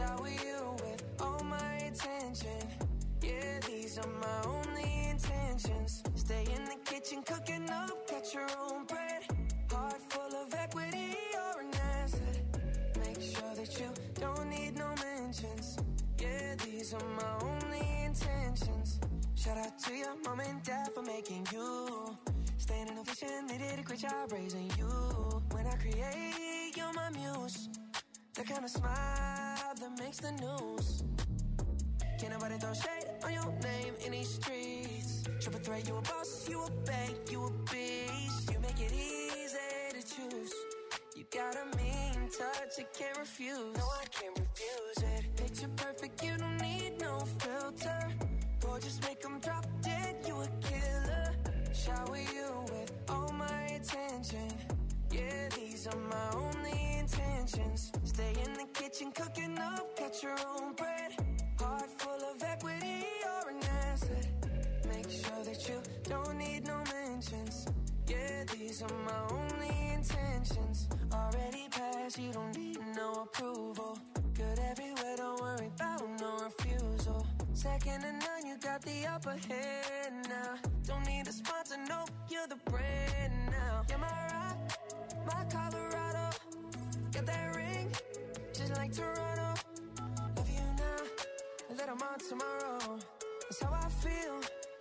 shower you with all my attention. Yeah, these are my only intentions. Stay in the kitchen cooking up, catch your own bread. Heart full of equity, you're an asset. Make sure that you don't need no mentions. Yeah, these are my only intentions. Shout out to your mom and dad for making you. Staying in a vision, they did a great job raising you. When I create, you're my muse. The kind of smile that makes the news. Can't nobody throw shade on your name in these streets. Triple threat, you a boss, you a bank, you a beast. You make it easy to choose. You got a mean touch, I can't refuse. No, I can't refuse it. Picture perfect, you don't need no filter. Gorgeous, make them drop dead, you a killer. Shower you with all my attention. Yeah, these are my only intentions. Stay in the kitchen cooking up, catch your own bread. Heart full of equity, you're an asset. Make sure that you don't need no mentions. Yeah, these are my only intentions. Already passed, you don't need no approval. Good everywhere, don't worry about no refusal. Second to none, you got the upper hand now. Don't need a sponsor, no, you're the brand now. You're my rock, my Colorado. Got that ring, just like Toronto. Love you now, and let them on tomorrow. That's how I feel.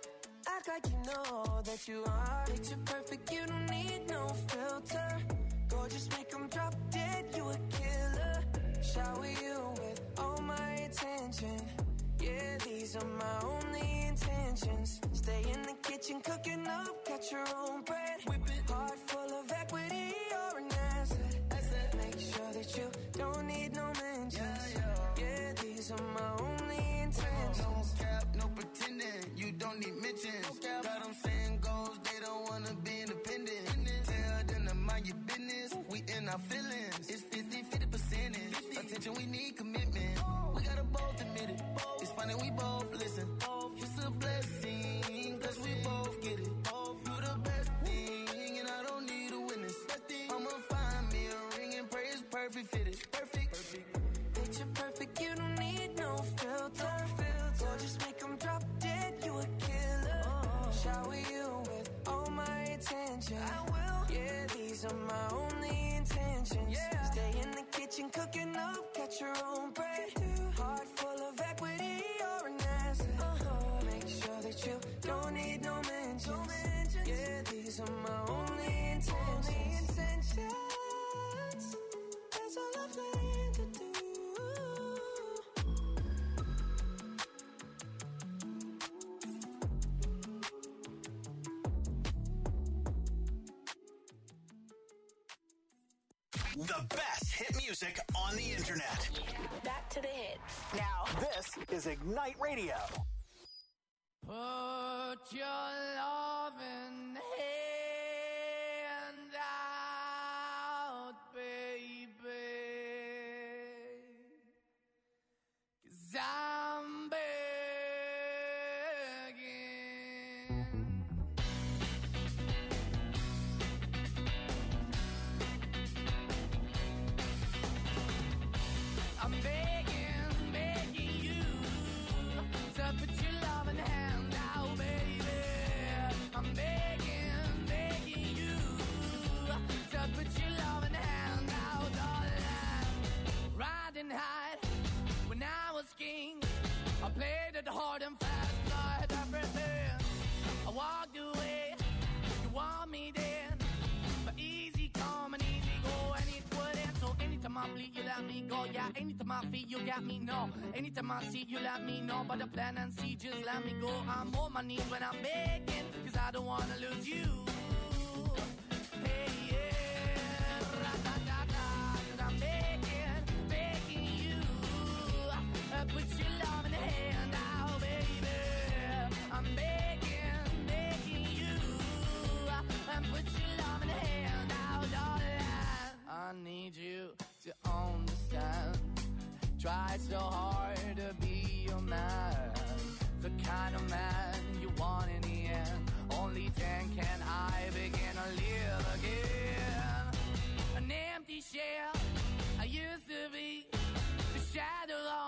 Act like you know that you are. Picture perfect, you don't need no filter. Gorgeous, make them drop dead, you a killer. Shower you with all my attention. Yeah, these are my only intentions. Stay in the kitchen cooking up, catch your own bread. Whip it. Heart full of equity, you're an asset. Make sure that you don't need no mentions. Yeah, these are my only intentions. No cap, no pretending, you don't need mentions. Got them saying goals, they don't wanna be independent. Tell them to mind your business, we in our feelings. It's 50% percentage. Attention, we need commitment. We gotta both admit it. It's funny, we both listen. It's a blessing, cause we both get it. You the best thing, and I don't need a witness. I'ma find me a ring and pray it's perfect fitted. Perfect. Picture perfect, you don't need no filter. Gorgeous, make them drop dead, you a killer. Shower you with all my attention. I will. Yeah, these are my only intentions. Yeah. Stay in the kitchen cooking up, catch your own bread. Heart full of equity, you're an asset. Make sure that you don't need no mentions. Yeah, these are my only intentions. That's all I plan to do. The best hit music on the internet. Back to the hits. Now, this is Ignite Radio. Put your loving hand out, baby, 'cause I'm begging. I'm begging you to put your loving hand out, baby. I'm begging you to put your loving hand out, darling. Riding high when I was king, I played it hard and fast, 'cause I had everything. I walked away, you want me then, but easy come and easy go, and it wouldn't. So anytime I bleed, you let me go. Yeah, anytime I feel, you got me, no. Anytime I see, you let me know. But the plan and see, just let me go. I'm on my knees when I'm begging, 'cause I don't wanna lose you. Hey, yeah, ra-da-da-da, 'cause I'm begging you. Put your love in the hand out, baby. I'm begging you. Put your love in the hand out, darling. I need you to understand. Try so hard to be your man, the kind of man you want in the end. Only then can I begin to live again. An empty shell I used to be, the shadow of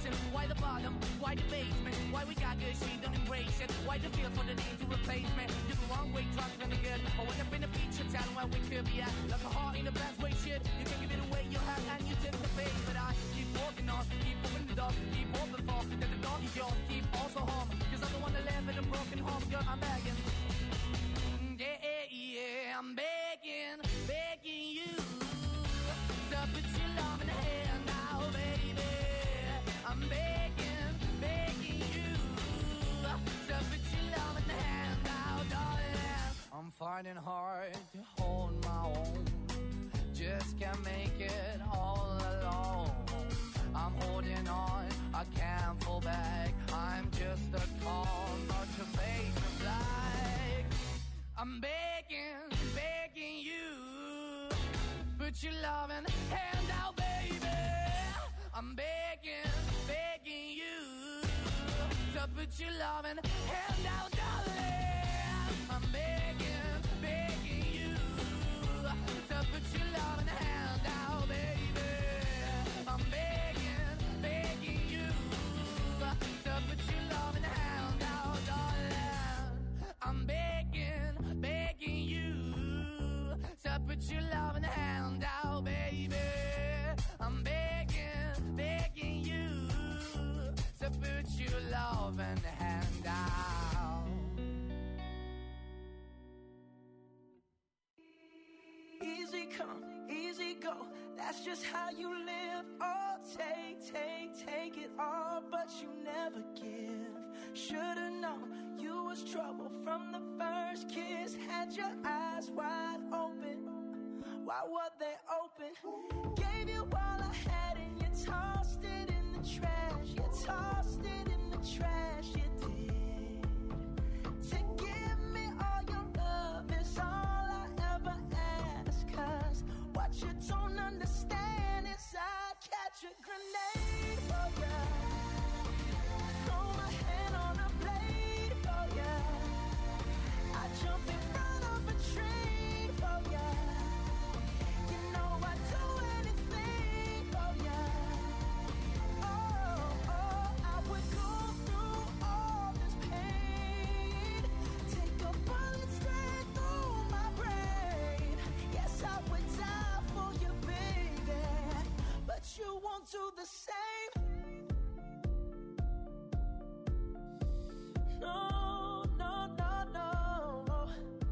foundation? Why the bottom? Why the basement? Why we got good, she don't embrace it? Why the feel for the need to replace me? You're the wrong way, trying to good. I went up in a feature town where we could be at. Like a heart in the best way, shit. You can give it away, you have, and you take the bait. But I keep walking on, keep moving the door, keep open for that the dog is yours, keep also home. Cause I'm the one that live in a broken home, girl, I'm begging. Yeah, I'm begging, begging you to put your love in the hand now, baby. I'm begging, begging you to put your love in the hand now, darling. I'm finding hard to hold my own, just can't make it all alone. I'm holding on, I can't fall back. I'm just a call, not your face of black. I'm begging, begging you, put your loving hand out, baby. I'm begging, begging you, to put your loving hand out, darling. I'm begging, begging you, to put your loving hand out, baby. I'm begging, begging you, to put your loving hand out, darling. I'm begging, begging you, to put your loving hand out, baby. I'm begging, begging you, to put your loving hand out. Easy come, easy go, that's just how you live. Oh, take it all, but you never give. Should've known you was trouble from the first kiss. Had your eyes wide open, why were they open? Gave you all I had and you tossed it in the trash. You tossed it in the trash, you did. To give me all your love is all I ever ask. Cause what you don't understand is I'd catch a grenade for ya. Throw my hand on a blade for ya. I'd jump in front of a train for ya. You know I'd do anything for ya. Oh, I would go through all this pain. Take a bullet straight through my brain. Yes, I would die for you, baby, but you won't do the same. No, no, no, no.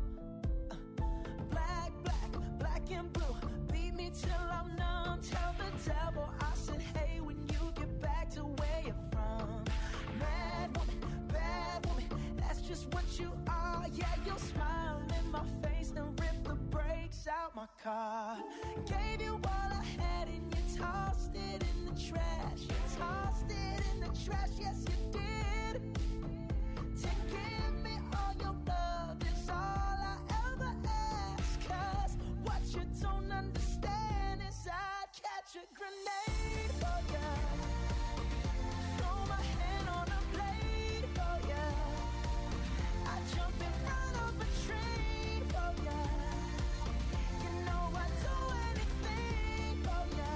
Black, black, black and blue. Beat me till I'm numb. Tell the devil I said, hey, when you get back to where you're from. Mad woman, bad woman, that's just what you are. Yeah, you'll smile in my face, then rip the brakes out my car. Gave you all I had and you tossed it in the trash. You tossed it in the trash, yes you did. To give me all your love is all I ever ask. Cause what you don't understand is I'd catch a grenade for ya. Throw my hand on a blade for ya. I'd jump in front of a train for ya. You know I'd do anything for ya.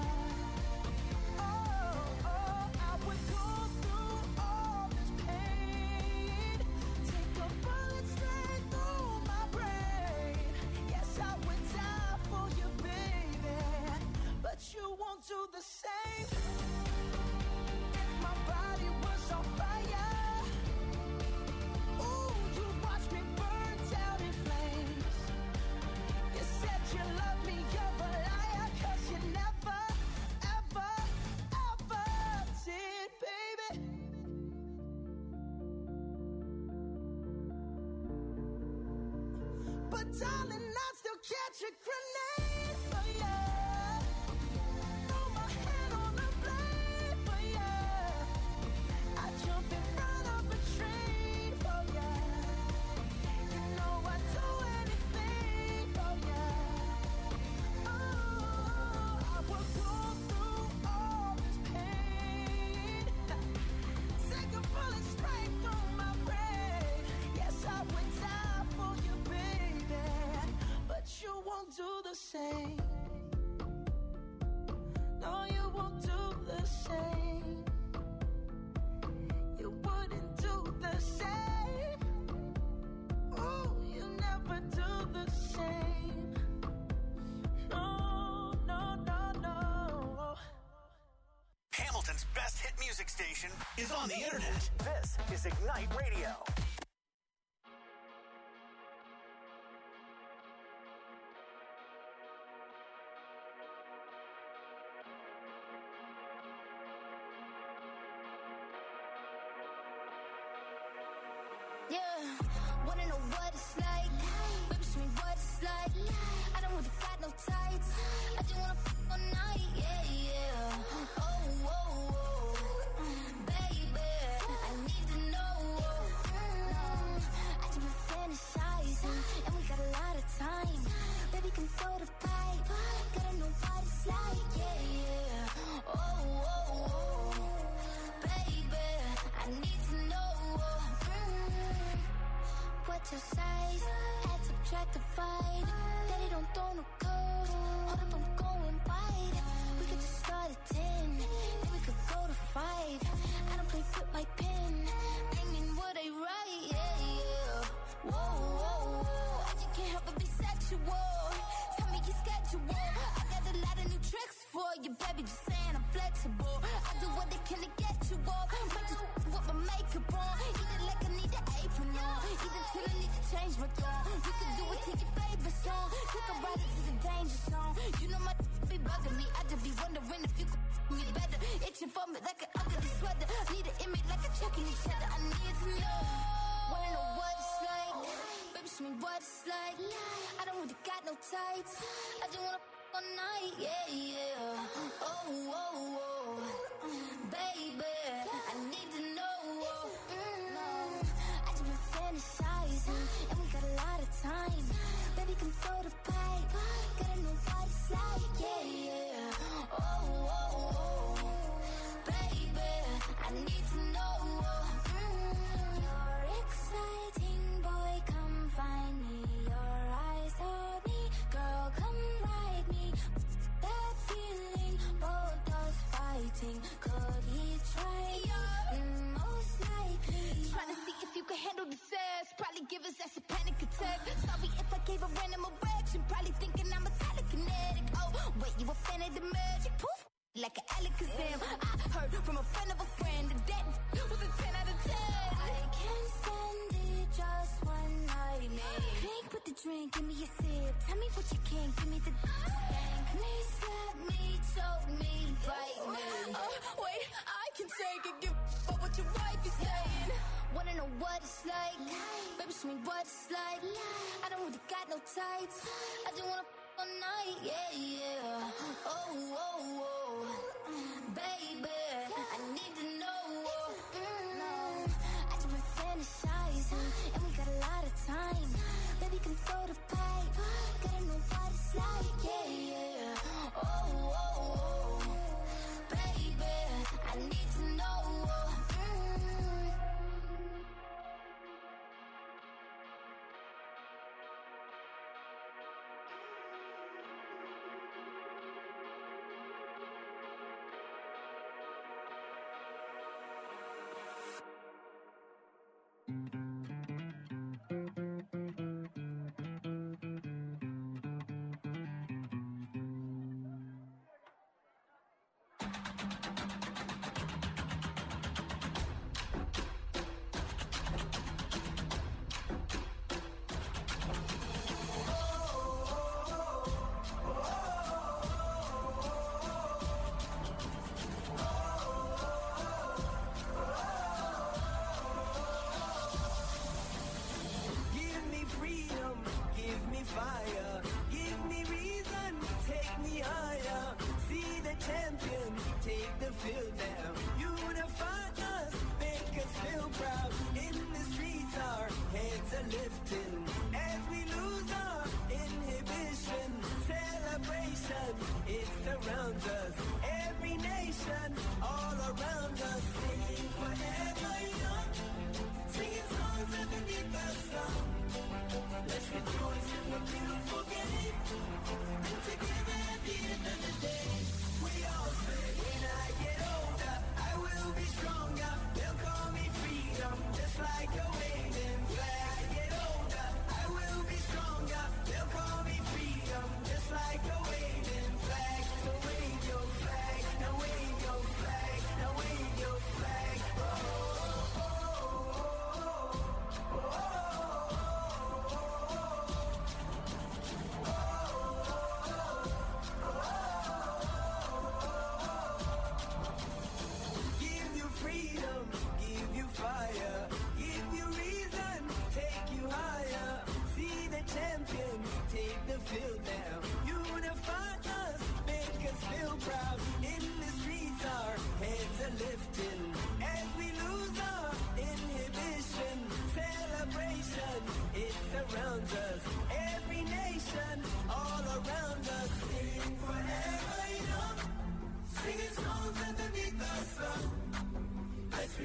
Oh, I would go through all this pain. Take a bullet straight through my brain. Yes, I would die for you, baby, but you won't do the same. If my body was on fire, ooh, you'd watch me burn down in flames. You said you love me, you're a liar, cause you never, ever, ever did, baby. But darling, I'd still catch a grenade for ya. Throw my hand on a blade for ya. I'd jump in front of a train for ya. You know I'd do anything for ya. Oh, I would go through all this pain. Take a bullet straight through my brain. Yes, I would die for you, baby, but you won't do the same. No, you won't do the same. music station is on the internet. This is Ignite Radio. Yeah, wanna know what it's like? Baby, show me what it's like. I don't really got no tights. I just wanna f*** all night, yeah, yeah. Oh, oh, oh, baby, I need to know. I just been fantasizing, and we got a lot of time. Baby, come throw the pipe. Gotta know what it's like, yeah, yeah. Oh, oh, oh, baby, I need to know. What's your size? Add, subtract, divide. Daddy don't throw no code. Hold up, I'm going wide. We could just start at 10, then we could go to 5. I don't play with my pen. I mean what I write, yeah, yeah. Whoa, whoa, whoa. I just can't help but be sexual. Tell me your schedule. I got a lot of new tricks for you, baby. Just saying I'm flexible. I do what I can to get you off. Might just with my makeup on. Either like I need an apron on. Either till I need to change my tone. You can do it to your favorite song. Take a ride into the danger zone. You know my be bugging me. I just be wondering if you could me better. Itching for me like an ugly sweater. Need an image like a checking each other. I need to know. Wanna know what it's like? Baby, show me what it's like. I don't really got no tights. I just wanna f*** all night, yeah, yeah. Oh, oh, oh, baby, I need to know. I just been fantasizing, and we got a lot of time. Baby, come throw the pipe. Gotta know what it's like, yeah, yeah. Oh, oh, oh, baby, I need to know. You're exciting, boy, come find me. Your eyes told me, girl, come ride me. That feeling, both us fighting. Could he try you? Most likely. Trying to see if you can handle the sex. Probably give us that's a panic attack. Sorry if I gave a random erection. Probably thinking I'm a telekinetic. Oh, wait, you a fan of the magic? Poof, like an Alakazam. I heard from a friend of a friend that was a 10 out of 10. I can't stand it, just one night, man. Drink with the drink, give me a sip. Tell me what you can, give me the spank me, slap me, choke me, bite me. Wait, I can take it, give up what your wife is saying. Wanna know what it's like? Baby, show me what it's like. I don't really got no tights. I just wanna f*** all night, yeah, yeah. Oh, oh, oh, baby, I need to know. I just been fantasizing, and we got a lot of time. Baby, come throw the pipe. Gotta know what it's like, yeah, yeah. Oh, oh, oh, baby, I need to know.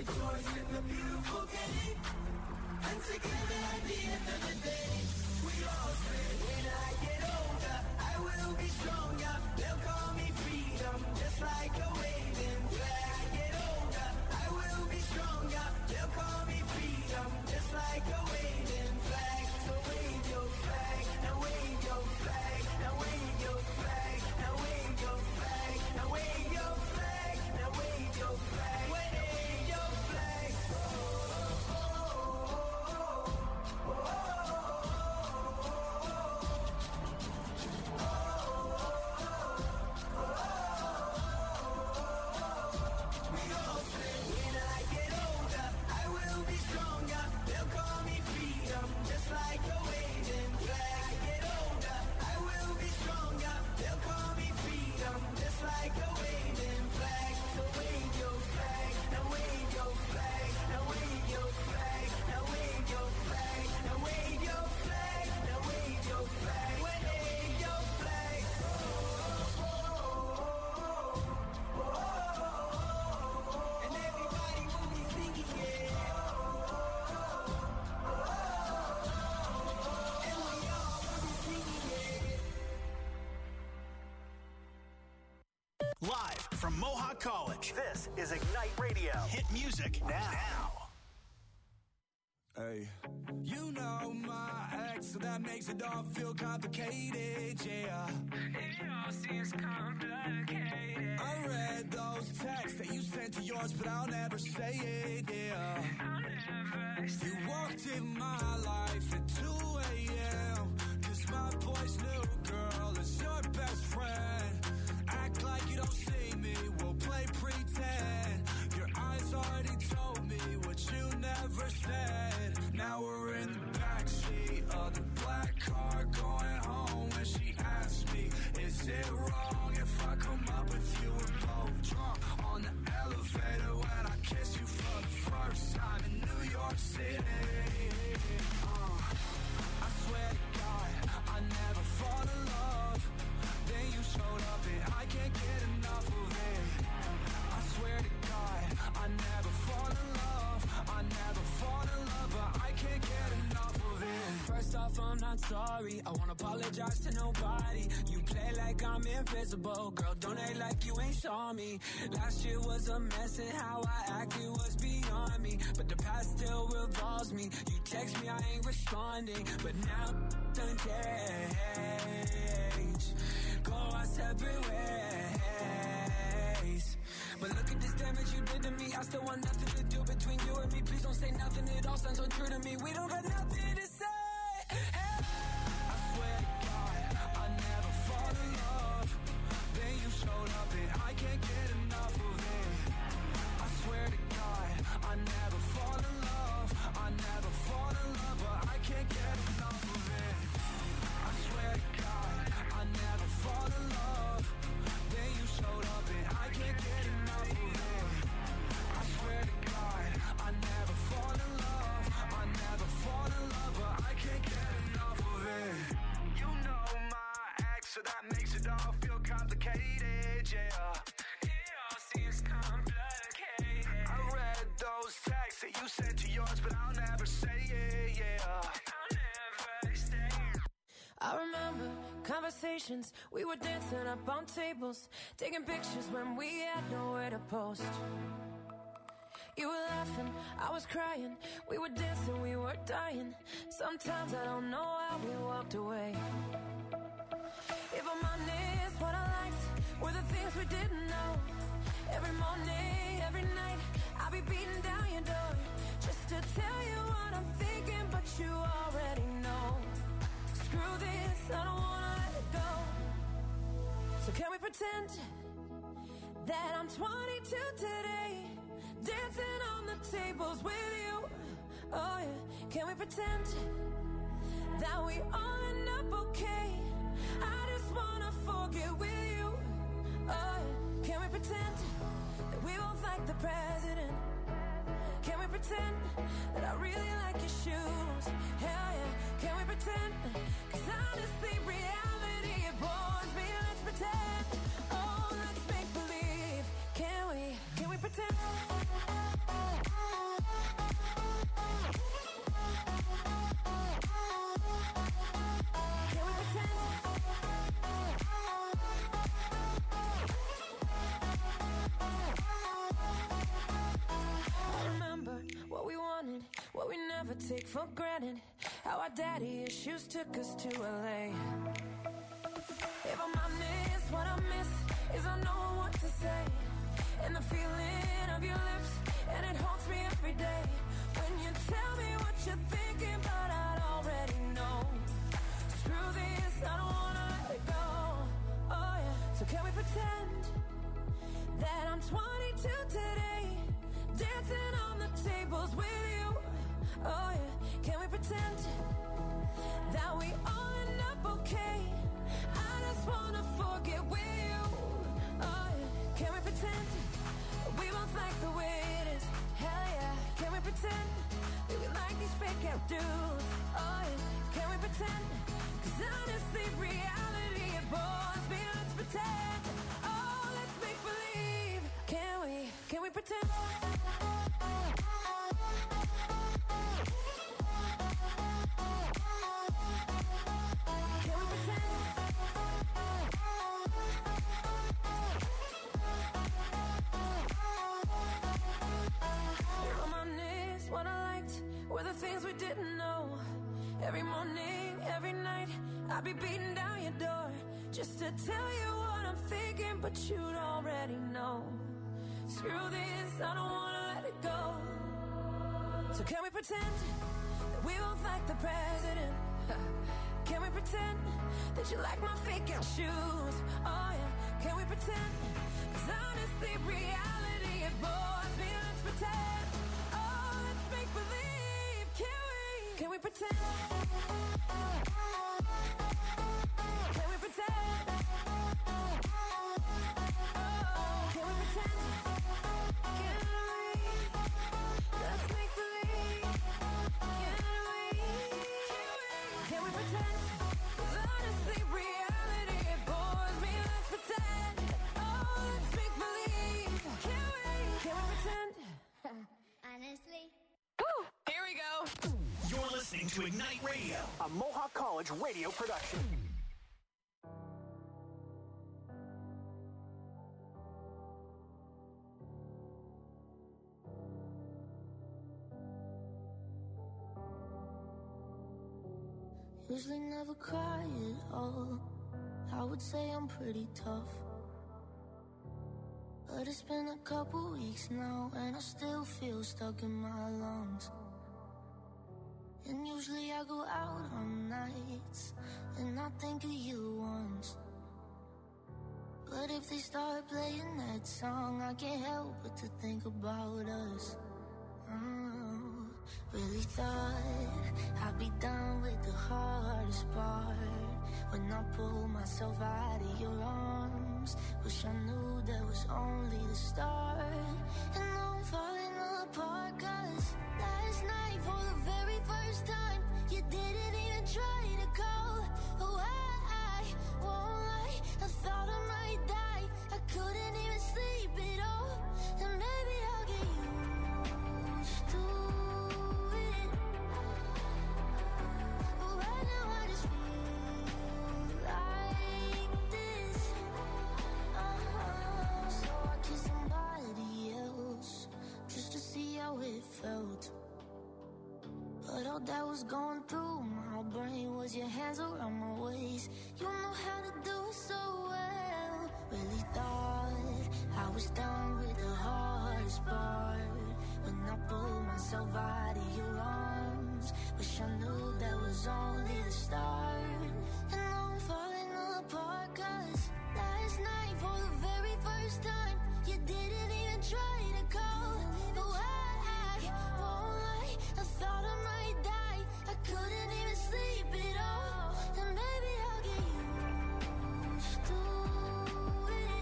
choice in the beautiful game. And together at the end of the day, we all say, when I get older, I will be stronger. They'll call me freedom, just like a waving flag. I get older, I will be stronger. They'll call me freedom, just like a waving flag. So wave your flag, now wave your flag, now wave your flag, now wave your flag, now wave your flag, now wave your flag, wave your flag. Live from Mohawk College, This is Ignite Radio. hit music now. Hey. You know my ex, so that makes it all feel complicated, yeah. It all seems complicated. I read those texts that you sent to yours, but I'll never say it, yeah. I'll never say you walked in my life at 2 a.m. Cause my boy's new girl is your best friend. Act like you don't see me, we'll play pretend. Your eyes already told me what you never said. Now we're in the backseat of the black car going home. And she asked me, is it wrong if I come up with you and both drunk on the elevator when I kiss you for the first time in New York City? I swear to God, I never fall in love. Then you showed up and I can't get enough of it. I swear to God, I never fall in love. I never fall in love, but I can't get enough of it. First off, I'm not sorry. I won't apologize to nobody. You play like I'm invisible. Girl, don't act like you ain't saw me. Last year was a mess and how I acted was beyond me. But the past still revolves me. You text me, I ain't responding. But now done change. Go our separate ways. But look at this damage you did to me. I still want nothing to do between you and me. Please don't say nothing, it all sounds so true to me. We don't got nothing to say. Hey. I swear to God, I never fall in love. Then you showed up and I can't get enough of it. I swear to God, I never fall in love. I never fall in love, but I can't get enough of it. I swear to God, I never fall in love. Then you showed up and I can't get enough of it. I swear to God, I never fall in love. I never fall in love, but I can't get enough of it. You know my ex, so that makes it all feel complicated, yeah. It all seems complicated. I read those texts that you sent to yours, but I'll never say it, yeah. I'll never say it. I remember conversations, we were dancing up on tables, taking pictures when we had nowhere to post. You were laughing, I was crying, we were dancing, we were dying. Sometimes I don't know how we walked away. If I'm honest, what I liked were the things we didn't know. Every morning, every night, I'll be beating down your door just to tell you what I'm thinking, but you already know. Screw this, I don't wanna let it go. So can we pretend that I'm 22 today, dancing on the tables with you? Oh yeah, can we pretend that we all end up okay? I just wanna forget with you. Oh yeah, can we pretend that we both like the president? Can we pretend that I really like your shoes? Hell yeah, can we pretend? Cause honestly, reality, it bores me. Let's pretend. Oh, let's make believe. Can we pretend? but we never take for granted how our daddy issues took us to LA. If I'm honest, what I miss is I know what to say, and the feeling of your lips, and it haunts me every day. When you tell me what you're thinking, but I already know. Screw this, I don't wanna let it go. Oh yeah, so can we pretend that I'm 22 today, dancing on the tables with you? Oh yeah, can we pretend that we all end up okay? I just wanna forget with you. Oh yeah, can we pretend we both like the way it is? Hell yeah, can we pretend that we like these fake out dudes? Oh yeah, can we pretend? 'Cause honestly, reality it bores me. Let's pretend. Oh, let's make believe. Can we pretend? What I liked were the things we didn't know. Every morning, every night, I'd be beating down your door just to tell you what I'm thinking, but you'd already know. Screw this, I don't wanna let it go. So can we pretend that we both like the president? Can we pretend that you like my fake out shoes? Oh yeah, can we pretend? 'Cause honestly, reality it bores me. Let's pretend. Make believe, can we pretend? Can we pretend? Can we pretend? Can we? Let's make believe. Can we pretend? 'Cause honestly, reality it bores me. Let's pretend. Oh, let's make believe. Can we pretend? Honestly. Here we go. You're listening to Ignite Radio, a Mohawk College radio production. Usually never cry at all. I would say I'm pretty tough, but it's been a couple weeks now, and I still feel stuck in my lungs. And usually I go out on nights, and I think of you once. But if they start playing that song, I can't help but to think about us. Really thought I'd be done with the hardest part when I pulled myself out of your arms. Wish I knew that was only the start. And now I'm falling apart, 'cause last night for the very first time you didn't even try to call. Oh, I won't lie, I thought I might die. I couldn't even sleep at all. And maybe I'll get used to it, but right now I just feel like this. So I kissed somebody else just to see how it felt. But all that was going through my brain was your hands around my waist. You know how to do it so well. Really thought I was done with the hardest part when I pulled myself out of your arms. Wish I knew that was only the start. And now I'm falling apart, 'cause last night for the very first time you didn't even try to call. Oh, I won't lie, I thought I might die. I couldn't even sleep at all. And maybe I'll get used to it,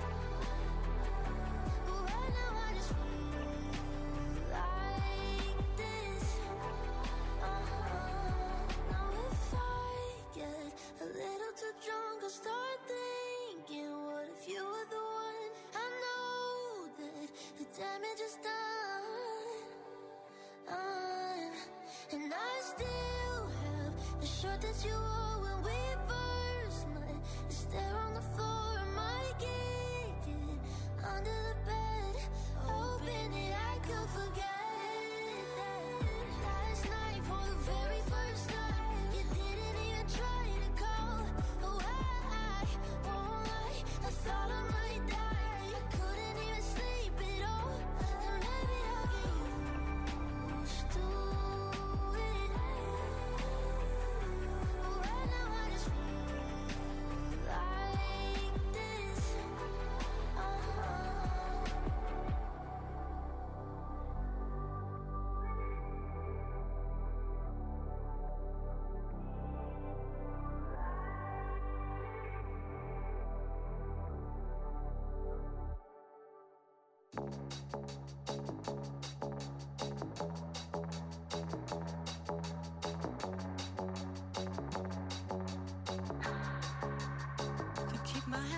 but right now I just feel like this. Now if I get a little too drunk, I'll start thinking, what if you were the one? I know that the damage is done. And I still have the shirt that you wore when we first met. It's there on the floor, I might get it under the bed, hoping that I could forget that.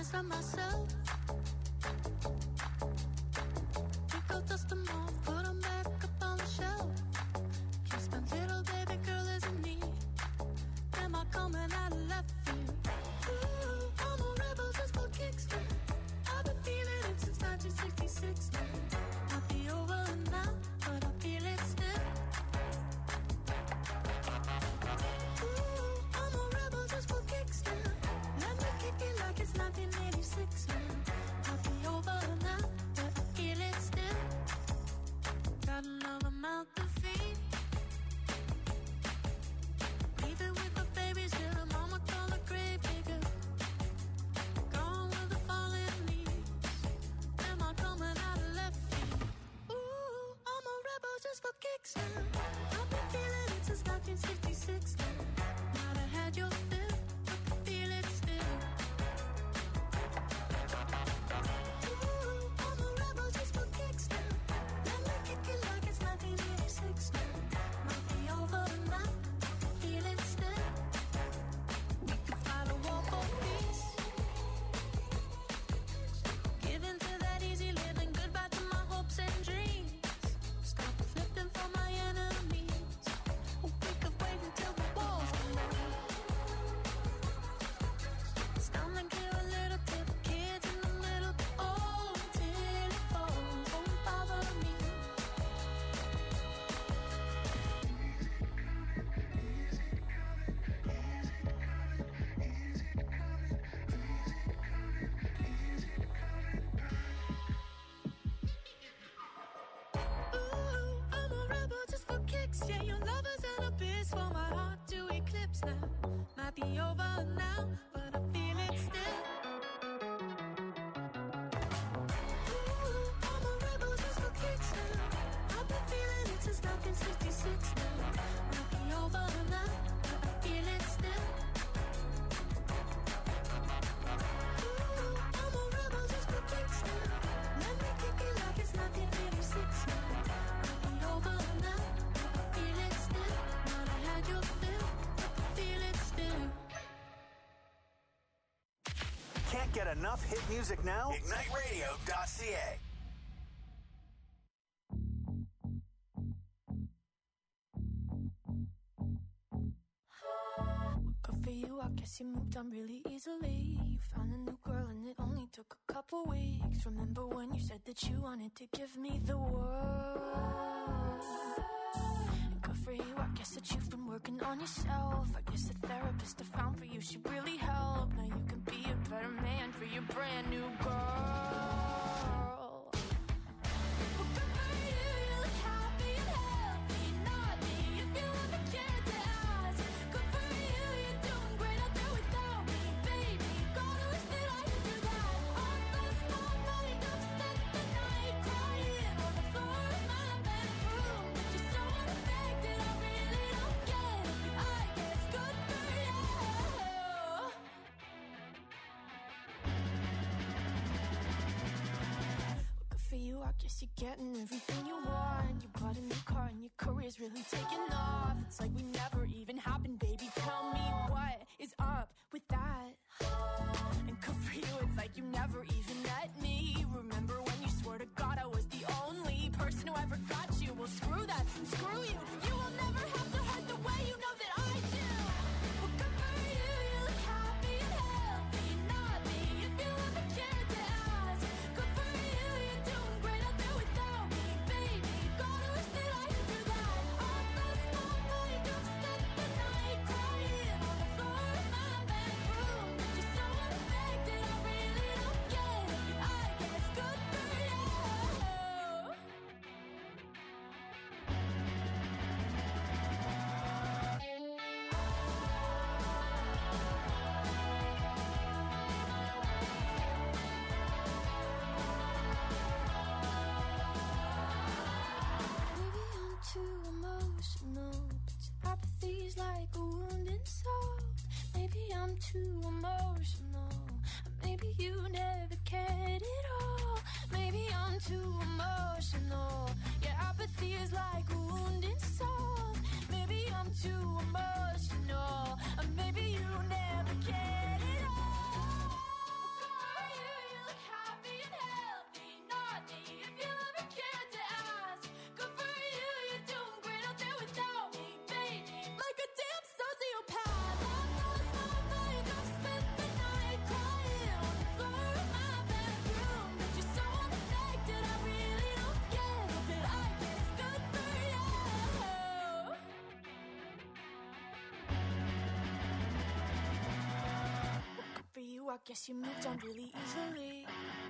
pieces of myself. Pick up, dust them off, put them back up on the shelf. Kiss my little baby girl isn't me. Am I coming out of left field? Ooh, I'm a rebel just for kicks now. I've been feeling it since 1966 now. Might be over now, but I feel it still. Ooh, I'm a rebel just for kicks now. Let me kick it like it's 1986 now. Might be over now, but I feel it still. Got another mouth to feed. Breathing with the babies here, and mama call the grave digger. Gone with the falling leaves. Am I coming out of left field? Ooh, I'm a rebel just for kicks now. I've been feeling it since 1966 now. Might have had your fill, but I feel it still. Ooh, I'm a rebel just for kicks now. Let me kick it like it's 1986 now. Might be over now, but I feel it still. We could fight a war for peace. Give in to that easy living, goodbye to my hopes and dreams. Stop flipping for my enemies. We could wait until the walls come down. Stand and clear a little till the kids in the middle. Oh, till it falls, won't bother me. Ooh, I'm a rebel just for kicks. Yeah, your love is an abyss for my heart to eclipse now. Might be over now, but I feel it still. Ooh, I'm a rebel just for kicks now. I've been feeling it since 1966 now. Might be over now, but I feel it still. Ooh, I'm a rebel just for kicks now. Let me kick it like it's 1986 now. Might be over now, but I feel it still. Might have had your fill, but I feel it still. Can't get enough hit music now? IgniteRadio.ca. Good for you, I guess you moved on really easily. You found a new girl and it only took a couple weeks. Remember when you said that you wanted to give me the world? And good for you, I guess that you've been working on yourself. I guess the therapist I found for you should really help. Now you can be a better man for your brand new girl. Well, good for you, you look happy and healthy. Not me, if you ever cared to ask. Good for you, you're doing great out there without me, baby. Gotta wish that I could do that. I lost my mind, I've spent the night crying on the floor of my bedroom. But you're so unaffected, I really don't get it. I guess good for you. Good for you, I guess you're getting everything you want. You bought a new car and your career's really taking off. It's like we never even happened, baby. Tell me what is up with that? And good for you, it's like you never even met me. Remember when you swore to God I was the only person who ever got you? Well, screw that, screw you. You will never have to hurt the way you know that I do. Well, good for you, you look happy and healthy. Not me, if you ever cared to ask. Good for you, you're doing great out there without me, baby. Gotta wish that I could do that. I lost my mind, I've spent the night crying on the floor of my bedroom. But you're so unaffected, I really don't get it. I guess good for you. Maybe I'm too emotional, but your apathy's like a wound inside. Maybe I'm too emotional, maybe you never cared at all. Maybe I'm too emotional, your apathy is like a wound inside. Maybe I'm too emotional, maybe you never cared at all. I guess you moved on really easily.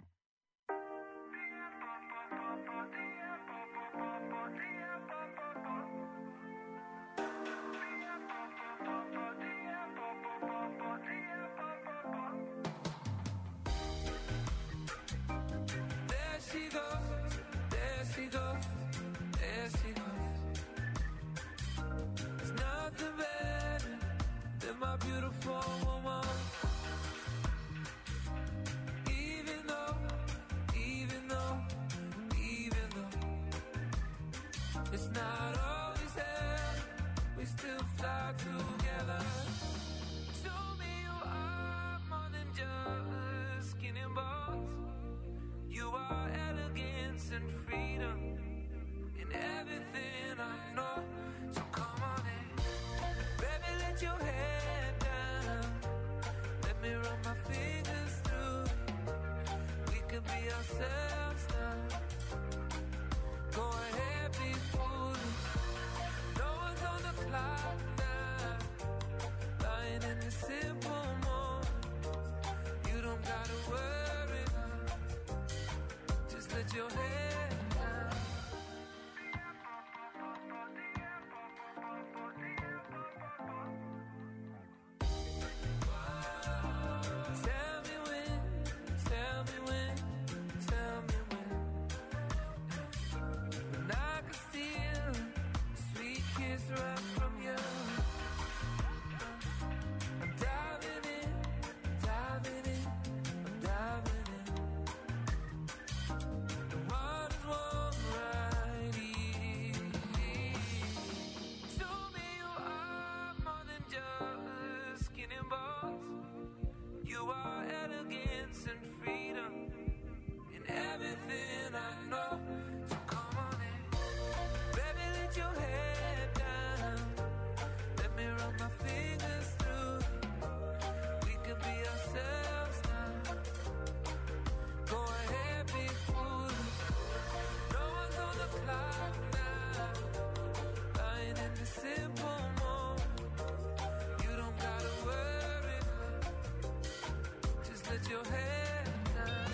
There she goes, there she goes, there she goes. There's nothing better than my beautiful woman. Even though it's not always there, we still fly together. To me you are more than just skin and bones. You are elegance and freedom in everything I know. So come on in, baby, let your head down. Let me run my fingers through it. We could be ourselves now. Go ahead, be foolish. No one's on the clock now. Lying in the simple moment. You don't gotta worry now. Just let your head down. Tell me when, tell me when, tell me when. When I could steal a sweet kiss right from you. I'm diving in, diving in, I'm diving in. The water's warm right here. To me you are more than just skin and bones. You are elegance and freedom in everything I know. So come on in, baby, let your head down. Let me run my fingers through it. We could be ourselves now. Go ahead, be foolish. No one's on the clock now. Lying in the simple moment. You don't gotta worry. Just let your head down.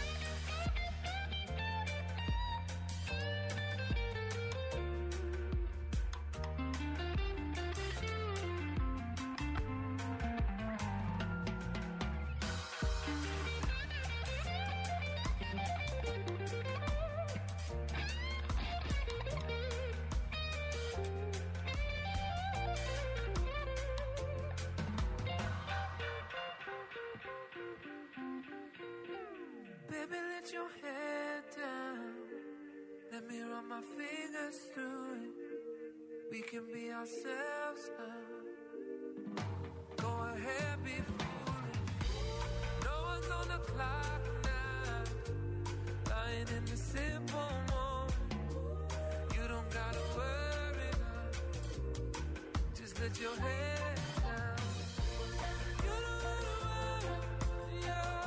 Baby, let your head down. Let me run my fingers through it. We can be ourselves now. Go ahead, be foolish. No one's on the clock now. Lying in the simple moment. You don't gotta worry now. Just let your head down. You don't gotta worry, yeah.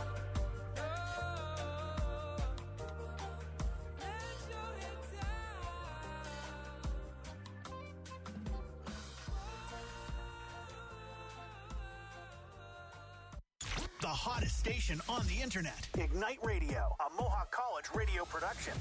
The hottest station on the internet. Ignite Radio, a Mohawk College radio production.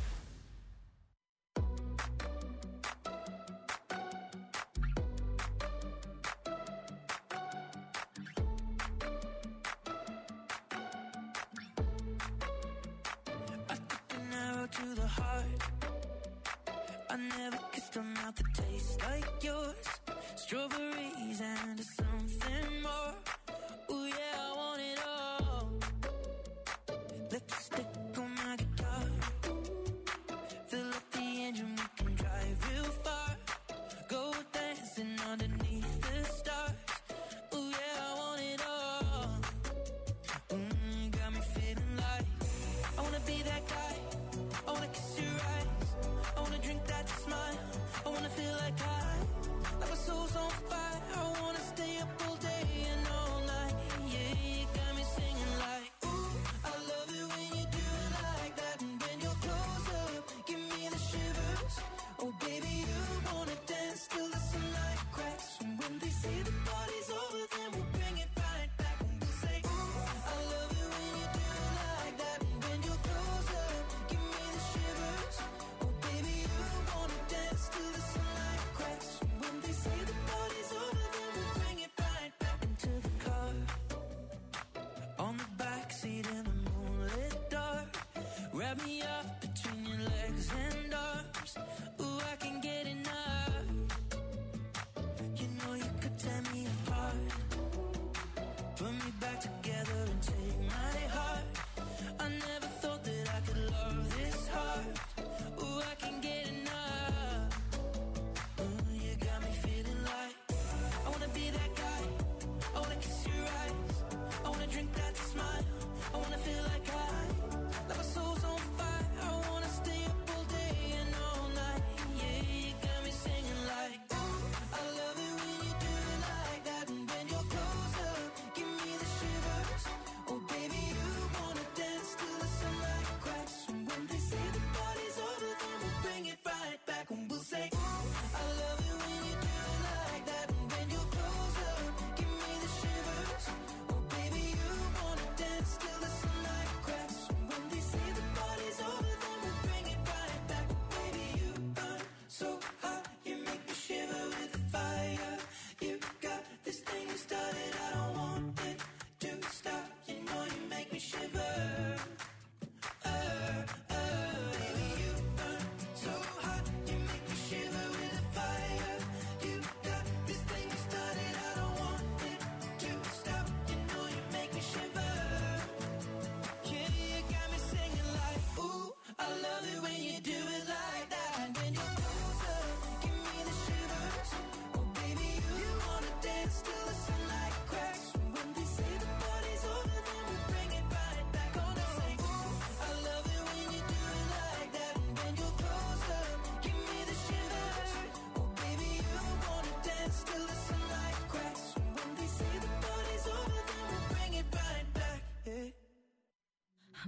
I took an arrow to the heart. I never kissed a mouth that tastes like yours. Strawberries and something more. Ooh yeah, I want it all. Lipstick on my guitar. Fill up the engine, we can drive real far. Go dancing underneath the stars. Ooh yeah, I want it all. Got me feeling like I wanna be that guy. I wanna kiss your eyes. I wanna drink that smile. I wanna feel like my soul's on fire. I wanna stay up all day.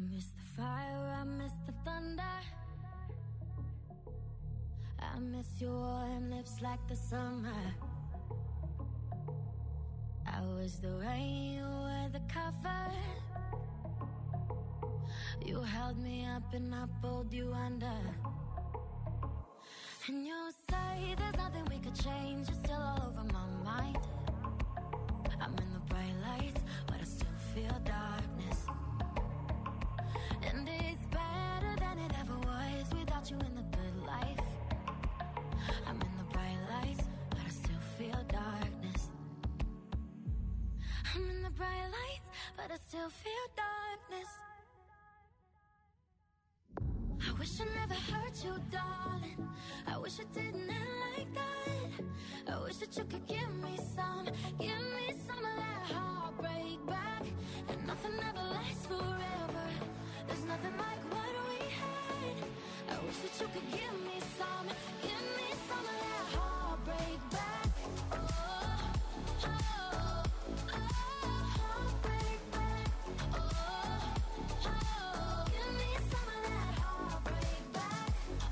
miss the fire, I miss the thunder. I miss your warm lips like the summer. I was the rain, you were the cover. You held me up and I pulled you under. And you say there's nothing we could change. You're still all over my mind. I'm in the bright lights, but I still feel darkness. And it's better than it ever was without you in the good life. I'm in the bright lights, but I still feel darkness. I'm in the bright lights, but I still feel darkness. I wish I never hurt you, darling. I wish I didn't end like that. I wish that you could give me some of that heartbreak back. And nothing ever lasts forever. There's nothing like what we had. I wish that you could give me some of that heartbreak back. Heartbreak back. Give me some of that heartbreak back.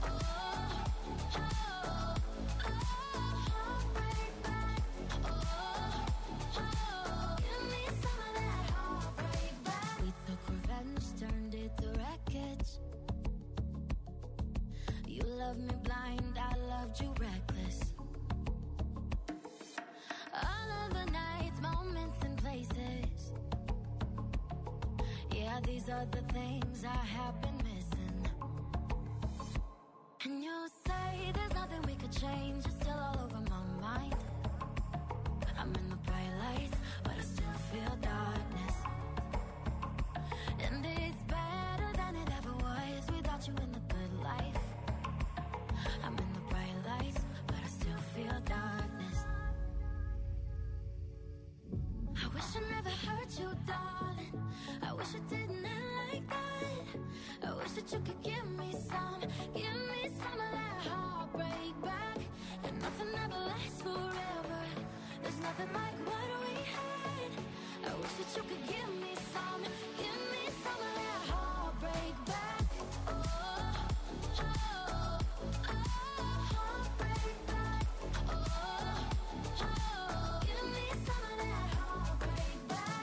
Heartbreak back. Give me some of that heartbreak back. We took revenge, turned it to wreckage. You loved me blind, I loved you reckless. All of the nights, moments and places. Yeah, these are the things I have been missing. And you say there's nothing we could change. You're still all over my mind. I'm in the bright lights, but I still feel darkness. And it's better than it ever was without you in the good life. I'm in the bright lights, but I still feel darkness. I wish I never hurt you, darling. I wish it didn't end like that. I wish that you could give me some of that heartbreak back. And nothing ever lasts forever. There's nothing like what we had. I wish that you could give me some of that heartbreak back. Heartbreak back. Give me some of that heartbreak back.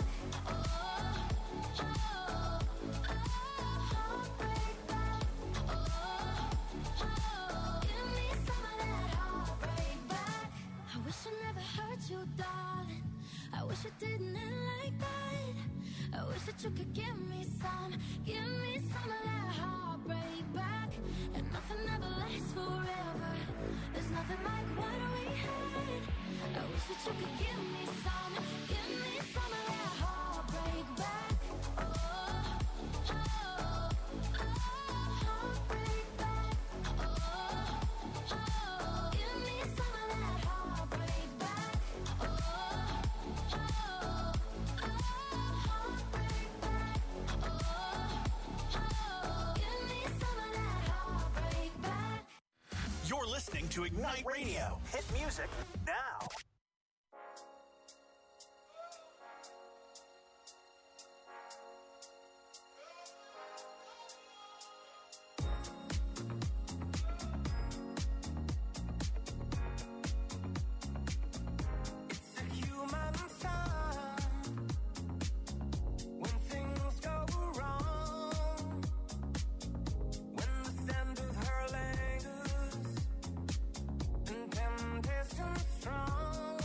Heartbreak back. Give me some of that heartbreak back. I wish I never hurt you, darling. I wish it didn't end like that. I wish that you could give me some of that heartbreak back. And nothing ever lasts forever. There's nothing like what we had. I wish that you could give me some of that heartbreak back. Heartbreak back. Give me some of that heartbreak back. Heartbreak back. Give me some of that heartbreak back. You're listening to Ignite Radio. Hit music now. It's a human sign when things go wrong. When the scent of her lingers and temptation strong.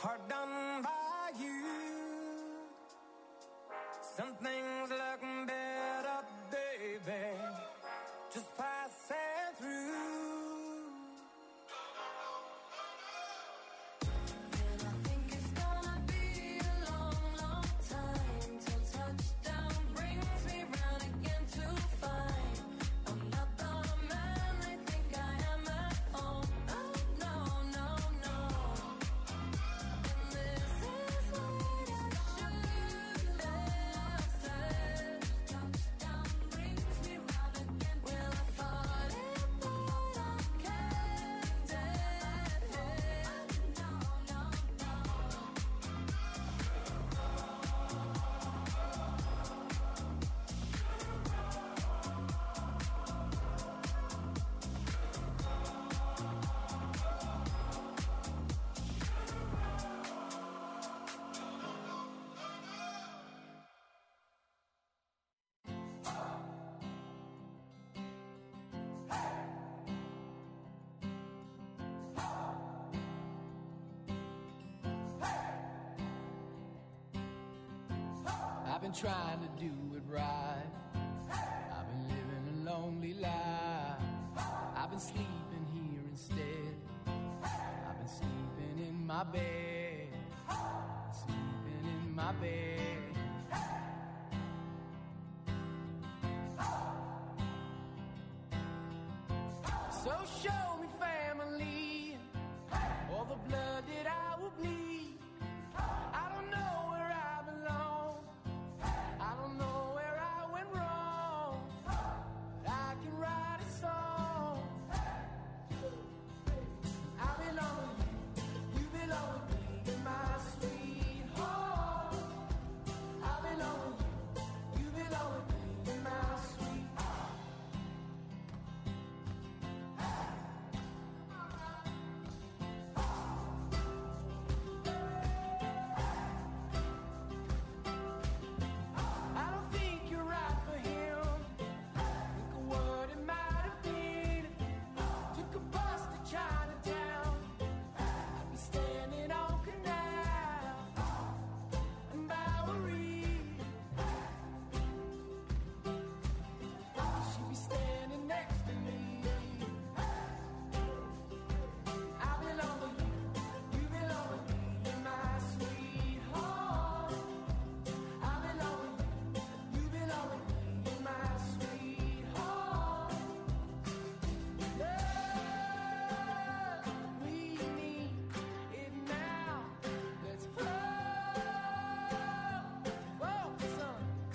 hard done by you. Some things look better, baby, just passing through. I've been trying to do it right. I've been living a lonely life. I've been sleeping here instead. I've been sleeping in my bed. Sleeping in my bed. So show me family, all the blood that I will bleed. I don't know where I belong. I don't know where I went wrong. I can write a song. I belong with you, you belong with me, my sweetheart. I belong with you, you belong with me, my sweetheart. I don't think you're right for him. Think of what it might have been if you took a bus to Chinatown. I'd be standing on Canal and Bowery. She'd be standing next to me. I belong with you, you belong with me, my sweetheart. I belong with you, you belong with me, my sweetheart. Love, we need it now. Let's focus on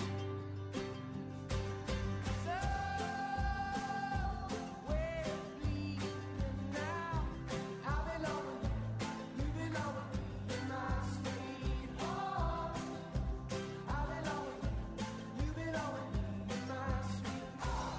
we're bleeding now. I belong with you, you belong with me, my sweetheart. I belong with you, you belong with me, my sweetheart.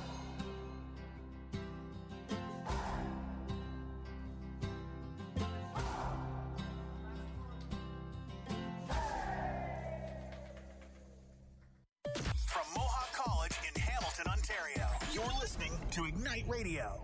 From Mohawk College in Hamilton, Ontario, you're listening to Ignite Radio.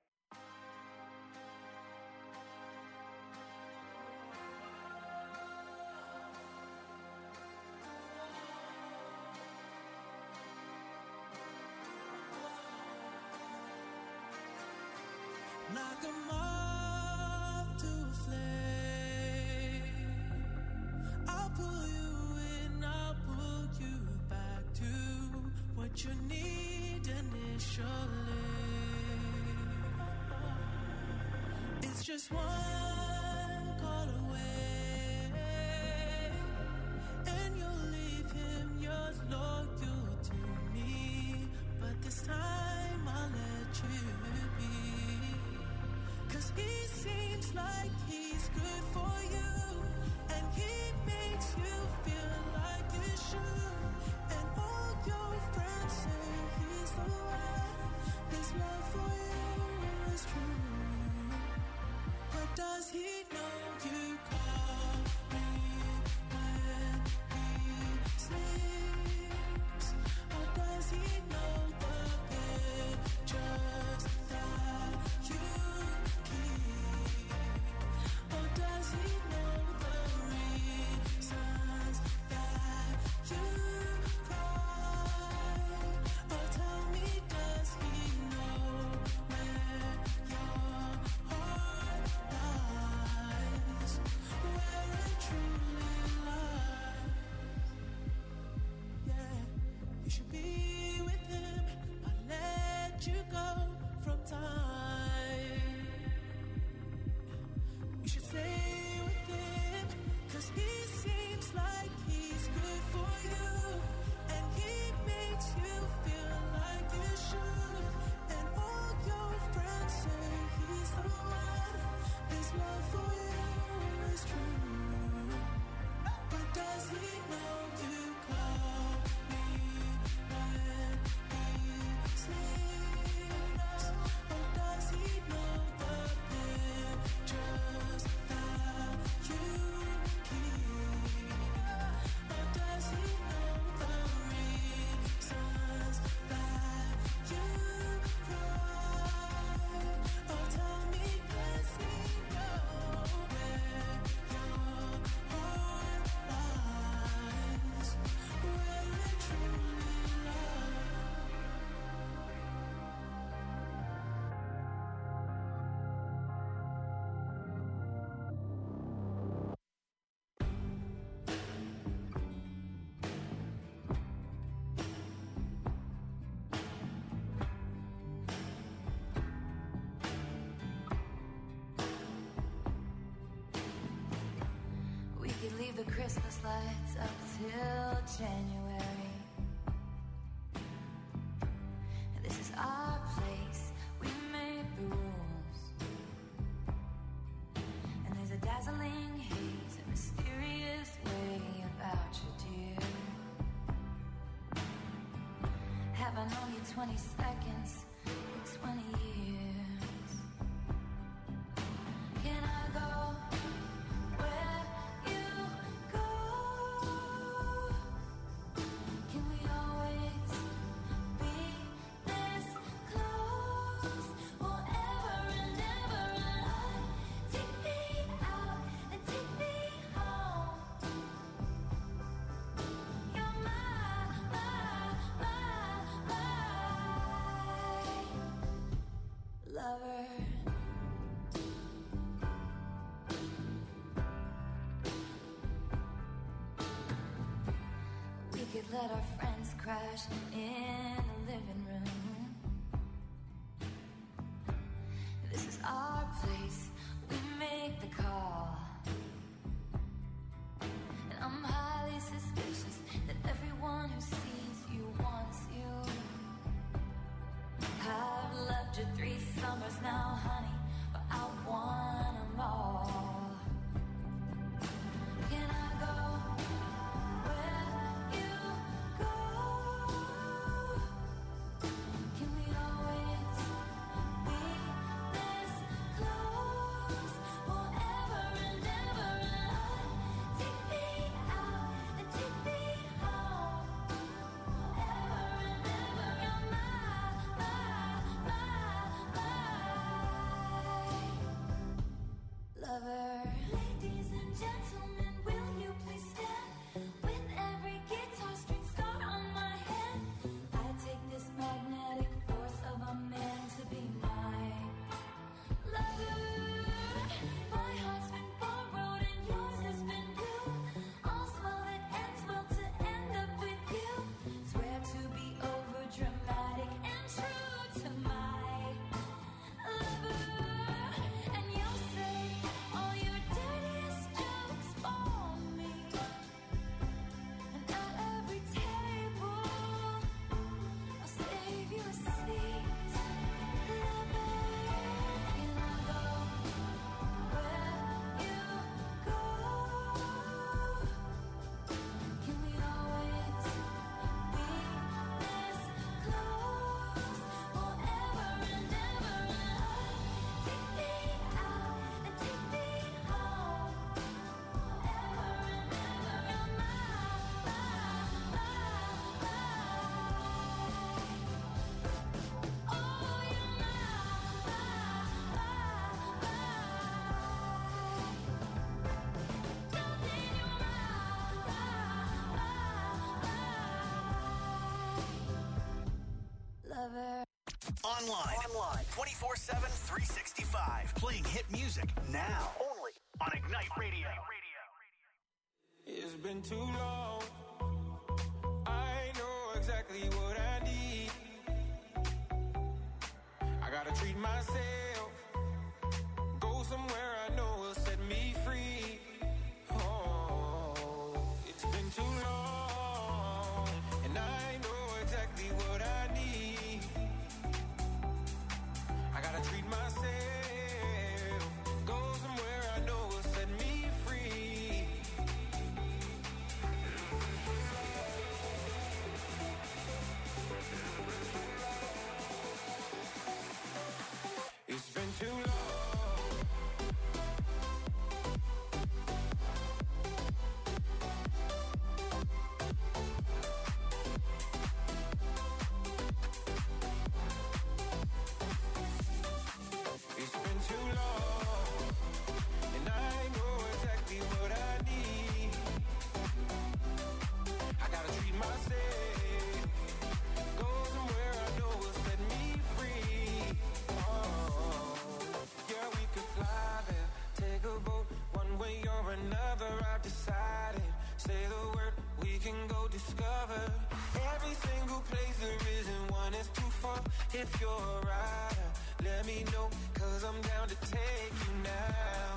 Like a moth to a flame, I'll pull you in, I'll pull you back to what you need initially. It's just one call away, and you'll leave him yours loyal to me. But this time I'll let you be. 'Cause he seems like he's good for you, and he makes you feel like you should. And all your friends say he's the one. His love for you is true. But does he know you call me when he sleeps? Or does he know the pictures that you keep? Or does the Christmas lights up till January. This is our place, we made the rules. And there's a dazzling haze, a mysterious way about you, dear. Have I known you 20 seconds or 20 years? Can I go where you go? Can we always be this close forever and ever? And take me out and take me home. You're my lover. We could let our friends crash in the living room. This is our place, we make the call. And I'm highly suspicious that everyone who sees you wants you. I've loved you 3 summers now, honey, but I want them all. Can I go where you go? Can we always be this close forever and ever? And take me out and take me home forever and ever. You're lover. Ladies and gentlemen, will you please stand? With every guitar string scar on my head, I take this magnetic force of a man to be my lover. My heart's been borrowed and yours has been blue. All's well that ends well to end up with you. Swear to be over dramatic and true to my lover. And you'll say all your dirtiest jokes for me. And at every table, I'll save you a seat, lover. Can I go where you go? Can we always be this close forever and ever? Take me out and take me home forever and ever. You're my oh, you're my lover. Online 24/7, 365. Playing hit music now. Only on Ignite Radio. It's been too long. I know exactly what I need. I gotta treat myself. Go somewhere I know will set me free. Oh, it's been too long. And I know exactly what I need. I gotta treat myself. Go somewhere I know will set me free. It's been too long. It's been too long, and I know exactly what I need. I gotta treat myself. Go somewhere I know will set me free. Oh, yeah, we could fly there, take a boat, one way or another. I've decided. Say the word, we can go discover every single place there isn't one is too far. If you're a rider, let me know, 'cause I'm down to take you now.